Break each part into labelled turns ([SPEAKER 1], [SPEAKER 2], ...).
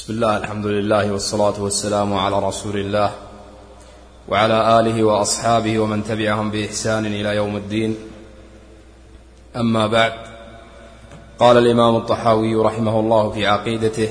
[SPEAKER 1] بسم الله، الحمد لله، والصلاة والسلام على رسول الله وعلى آله وأصحابه ومن تبعهم بإحسان إلى يوم الدين. أما بعد، قال الإمام الطحاوي رحمه الله في عقيدته: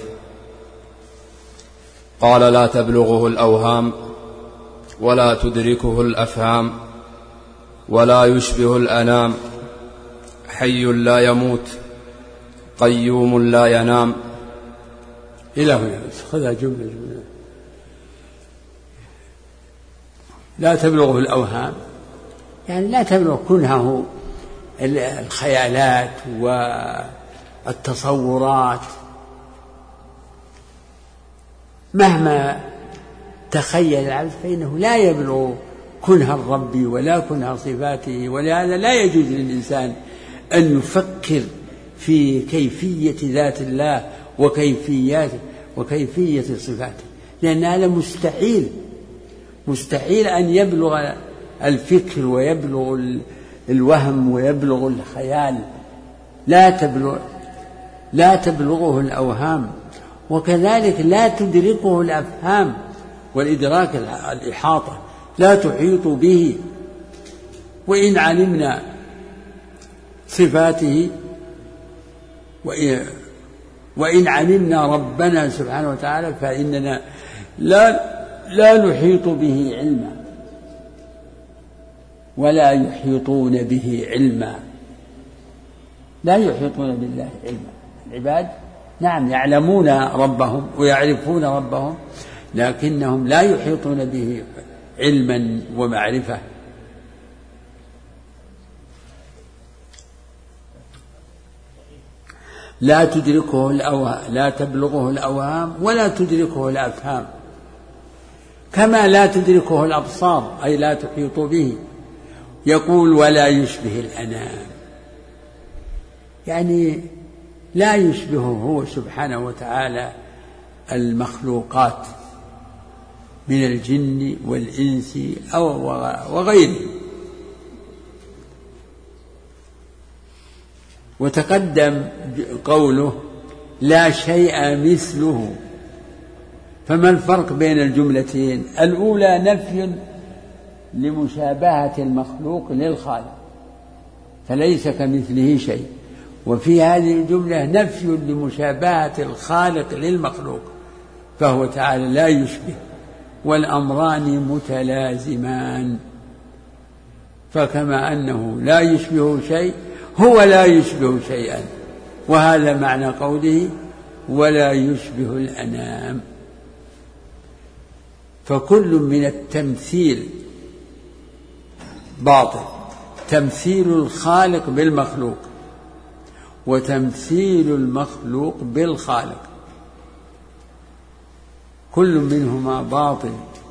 [SPEAKER 1] قال: لا تبلغه الأوهام ولا تدركه الأفهام ولا يشبه الأنام، حي لا يموت قيوم لا ينام.
[SPEAKER 2] إلى هنا خذها جملة. لا تبلغه الأوهام، يعني لا تبلغ كنهه الخيالات والتصورات، مهما تخيل العبد فإنه لا يبلغ كنه الرب ولا كنه صفاته. ولهذا لا يجوز للإنسان أن يفكر في كيفية ذات الله وكيفية صفاته، لأن هذا مستحيل أن يبلغ الفكر ويبلغ الوهم ويبلغ الخيال. لا تبلغه الأوهام، وكذلك لا تدركه الأفهام والإدراك الإحاطة، لا تحيط به. وإن علمنا صفاته وإن علمنا ربنا سبحانه وتعالى فإننا لا نحيط به علما ولا يحيطون به علما. لا يحيطون بالله علما. العباد نعم يعلمون ربهم ويعرفون ربهم، لكنهم لا يحيطون به علما ومعرفة. لا تبلغه الأوهام ولا تدركه الأفهام، كما لا تدركه الأبصار، أي لا تحيط به. يقول: ولا يشبه الأنام، يعني لا يشبهه هو سبحانه وتعالى المخلوقات من الجن والإنس وغيرهم. وتقدم قوله: لا شيء مثله. فما الفرق بين الجملتين؟ الأولى نفي لمشابهة المخلوق للخالق، فليس كمثله شيء، وفي هذه الجملة نفي لمشابهة الخالق للمخلوق، فهو تعالى لا يشبه، والأمران متلازمان. فكما أنه لا يشبه شيء هو لا يشبه شيئا، وهذا معنى قوله: ولا يشبه الأنام. فكل من التمثيل باطل، تمثيل الخالق بالمخلوق وتمثيل المخلوق بالخالق، كل منهما باطل.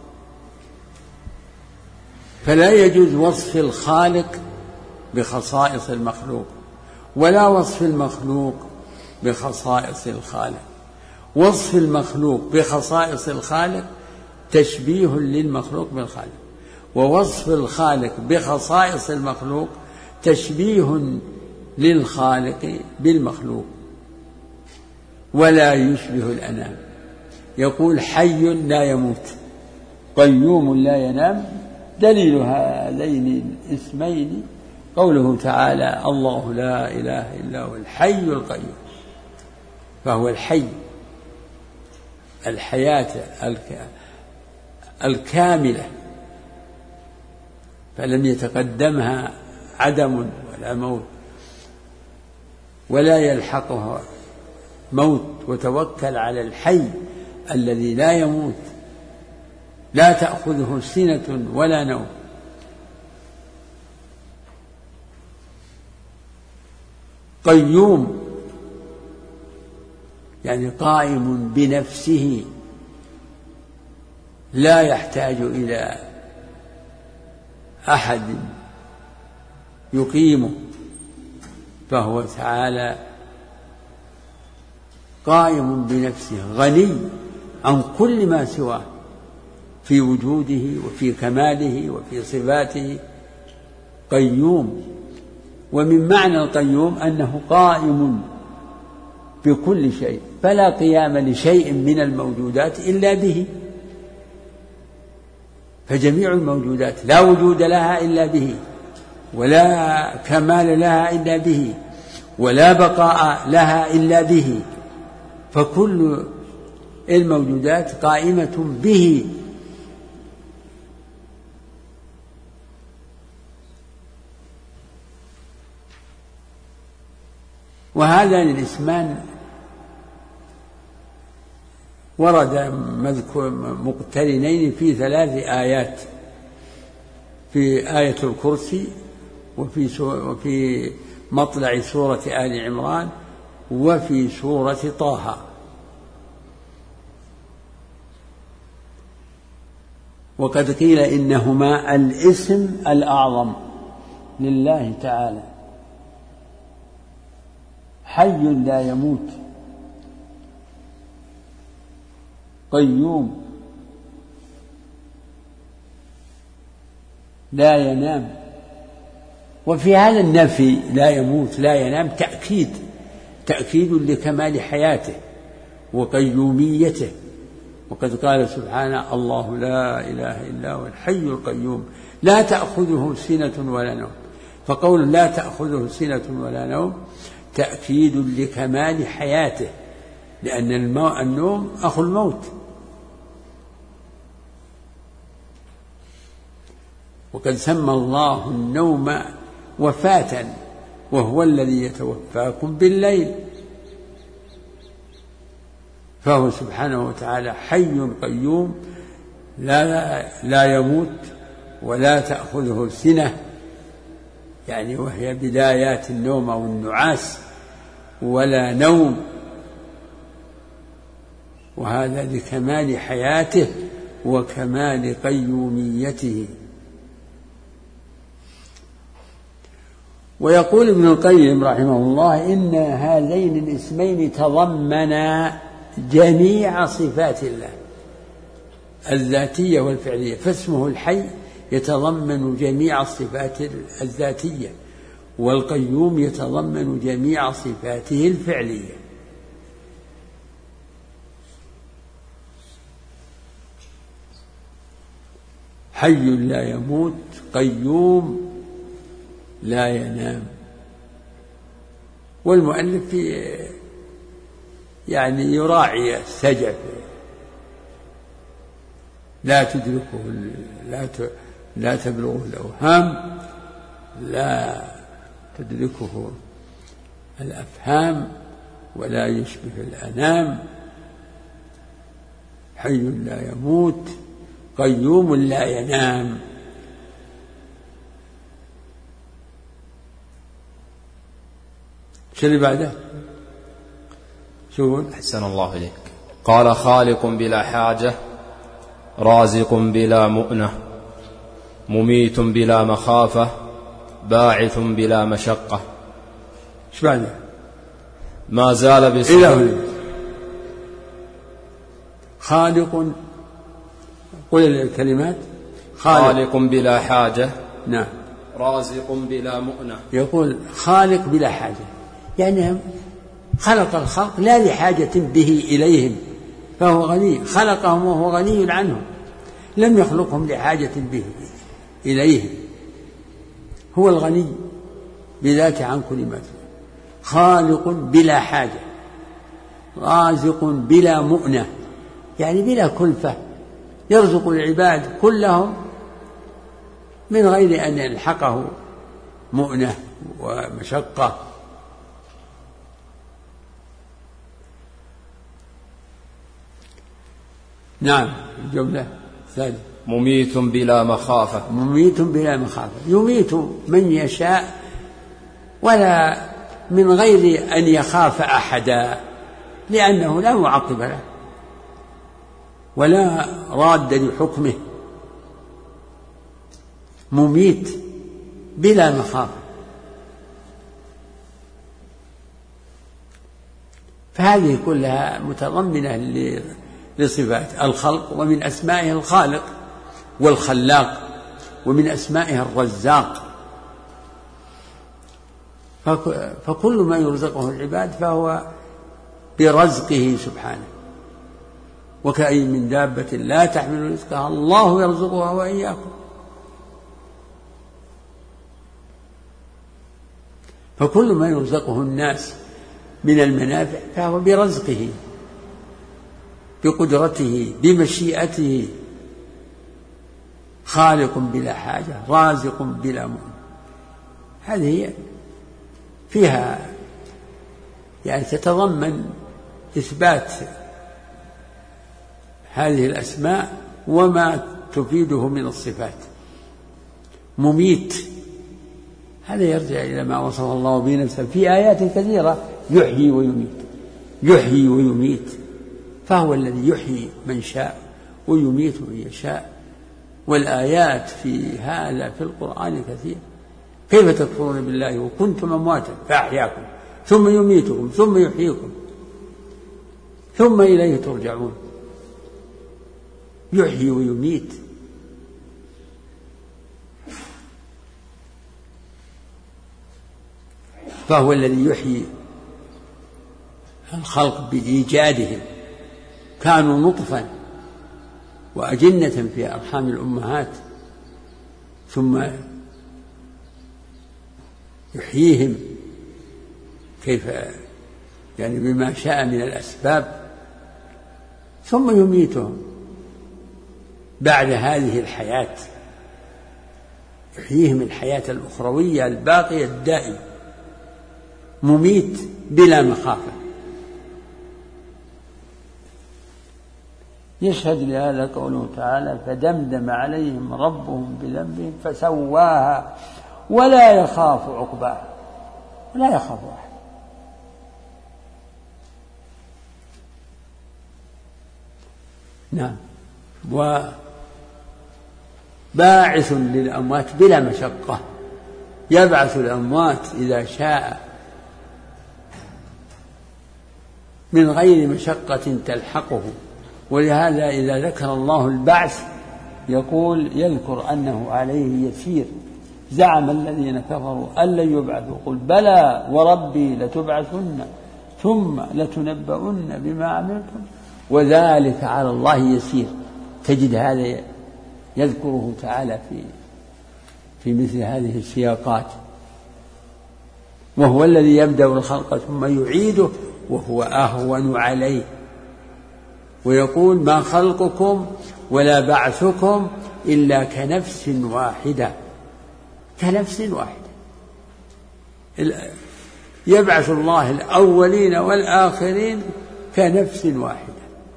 [SPEAKER 2] فلا يجوز وصف الخالق بخصائص المخلوق، ولا وصف المخلوق بخصائص الخالق. وصف المخلوق بخصائص الخالق تشبيه للمخلوق بالخالق، ووصف الخالق بخصائص المخلوق تشبيه للخالق بالمخلوق. ولا يشبه الأنام. يقول: حي لا يموت قيوم لا ينام. دليل هذين الاسمين قوله تعالى: الله لا إله إلا هو الحي القيوم. فهو الحي، الحياة الكاملة، فلم يتقدمها عدم ولا موت ولا يلحقها موت. وتوكل على الحي الذي لا يموت، لا تأخذه سنة ولا نوم. قيوم يعني قائم بنفسه، لا يحتاج إلى أحد يقيمه، فهو تعالى قائم بنفسه، غني عن كل ما سواه في وجوده وفي كماله وفي صفاته. قيوم. ومن معنى القيوم أنه قائم بكل شيء، فلا قيام لشيء من الموجودات إلا به، فجميع الموجودات لا وجود لها إلا به، ولا كمال لها إلا به، ولا بقاء لها إلا به، فكل الموجودات قائمة به. وهذان الاسمان ورد مقترنين في 3 آيات، في آية الكرسي، وفي مطلع سورة آل عمران، وفي سورة طه. وقد قيل إنهما الاسم الأعظم لله تعالى: حي لا يموت، قيوم لا ينام. وفي هذا النفي لا يموت لا ينام تأكيد لكمال حياته وقيوميته. وقد قال سبحانه: الله لا إله إلا هو الحي القيوم لا تأخذه سنة ولا نوم. فقول لا تأخذه سنة ولا نوم تأكيد لكمال حياته، لأن النوم أخو الموت. وقد سمى الله النوم وفاة، وهو الذي يتوفاكم بالليل، فهو سبحانه وتعالى حي قيوم لا يموت ولا تأخذه سنة، يعني وهي بدايات النوم أو النعاس، ولا نوم، وهذا لكمال حياته وكمال قيوميته. ويقول ابن القيم رحمه الله: إن هذين الاسمين تضمنا جميع صفات الله الذاتية والفعلية، فاسمه الحي يتضمن جميع الصفات الذاتية، والقيوم يتضمن جميع صفاته الفعلية. حي لا يموت، قيوم لا ينام. والمؤلف يعني يراعي السجع، لا تدركه لا تبلغه الأوهام، لا تدركه الأفهام، ولا يشبه الأنام. حي لا يموت، قيوم لا ينام. شو اللي بعده؟ شو؟
[SPEAKER 1] أحسن الله إليك. قال: خالق بلا حاجة، رازق بلا مؤنة، مميت بلا مخافة، باعث بلا مشقة.
[SPEAKER 2] شو بعده؟
[SPEAKER 1] ما زال بصفة.
[SPEAKER 2] خالق، قل الكلمات:
[SPEAKER 1] خالق بلا حاجة،
[SPEAKER 2] نعم،
[SPEAKER 1] رازق بلا مؤنة.
[SPEAKER 2] يقول خالق بلا حاجة، يعني خلق الخلق لا لحاجة به إليهم، فهو غني، خلقهم وهو غني عنهم، لم يخلقهم لحاجة به إليهم، هو الغني بذاته عن كل ما فيه. خالق بلا حاجة، رازق بلا مؤنة، يعني بلا كلفة، يرزق العباد كلهم من غير أن يلحقه مؤنة ومشقة. نعم. الجملة الثالثة:
[SPEAKER 1] مميت بلا مخافة.
[SPEAKER 2] مميت بلا مخافة، يميت من يشاء ولا من غير أن يخاف أحدا، لأنه لا معقب له ولا راد لحكمه. مميت بلا مخافة، فهذه كلها متضمنة لصفات الخلق، ومن أسمائه الخالق والخلاق، ومن أسمائه الرزاق. فكل ما يرزقه العباد فهو برزقه سبحانه. وكأي من دابة لا تحمل رزقها الله يرزقها وإياكم. فكل ما يرزقه الناس من المنافع فهو برزقه، بقدرته، بمشيئته، خالق بلا حاجة، رازق بلا مؤن. هذه فيها يعني تتضمن إثبات هذه الأسماء وما تفيده من الصفات. مميت هذا يرجع إلى ما وصف الله به نفسه في آيات كثيرة، يحيي ويميت، يحيي ويميت، فهو الذي يحيي من شاء ويميت من يشاء. والآيات في هذا في القرآن كثير. كيف تكفرون بالله وكنتم أمواتا فأحياكم ثم يميتكم ثم يحييكم ثم إليه ترجعون. يحيي ويميت. فهو الذي يحيي الخلق بإيجادهم، كانوا نطفا وأجنة في أرحام الأمهات، ثم يحييهم كيف يعني بما شاء من الأسباب، ثم يميتهم بعد هذه الحياة، يحييهم الحياة الأخروية الباقية الدائمة. مميت بلا مخافة. يشهد لهذا قوله تعالى: فدمدم عليهم ربهم بذنبهم فسواها ولا يخاف عقباها. لا يخاف أحد. نعم. وباعث للأموات بلا مشقة، يبعث الأموات إذا شاء من غير مشقة تلحقه. ولهذا إذا ذكر الله البعث يقول يذكر أنه عليه يسير. زعم الذين كفروا أن لن يبعثوا قل بلى وربي لتبعثن ثم لتنبؤن بما عملتم وذلك على الله يسير. تجد هذا يذكره تعالى في مثل هذه السياقات. وهو الذي يبدأ الخلق ثم يعيده وهو أهون عليه. ويقول: ما خلقكم ولا بعثكم إلا كنفس واحدة. كنفس واحدة. يبعث الله الأولين والآخرين كنفس واحدة.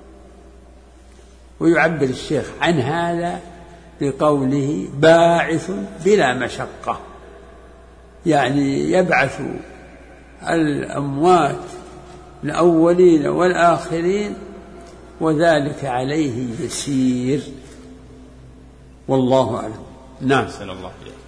[SPEAKER 2] ويعبر الشيخ عن هذا بقوله: باعث بلا مشقة، يعني يبعث الأموات الأولين والآخرين وذلك عليه يسير. والله أعلم. نعم.
[SPEAKER 1] صلى الله عليه وسلم.